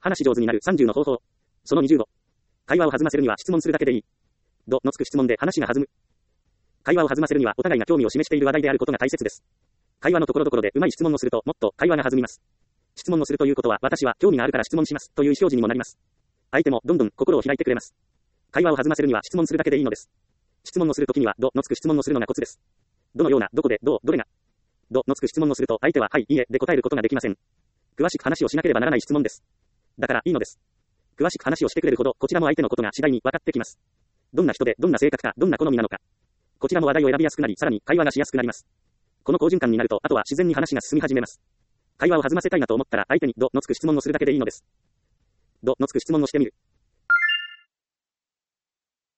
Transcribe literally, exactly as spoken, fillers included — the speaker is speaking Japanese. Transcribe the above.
話し上手になるさんじゅうの方法。そのにじゅうご。会話を弾ませるには質問するだけでいい。どのつく質問で話が弾む。会話を弾ませるにはお互いが興味を示している話題であることが大切です。会話のところどころでうまい質問をするともっと会話が弾みます。質問をするということは私は興味があるから質問しますという意思表示にもなります。相手もどんどん心を開いてくれます。会話を弾ませるには質問するだけでいいのです。質問をするときにはどのつく質問をするのがコツです。どのような、どこで、どう、どれが。どのつく質問をすると相手ははい、いいえで答えることができません。詳しく話をしなければならない質問です。だからいいのです。詳しく話をしてくれるほどこちらも相手のことが次第に分かってきます。どんな人でどんな性格かどんな好みなのか。こちらも話題を選びやすくなりさらに会話がしやすくなります。この好循環になるとあとは自然に話が進み始めます。会話を弾ませたいなと思ったら相手にどのつく質問をするだけでいいのです。どのつく質問をしてみる。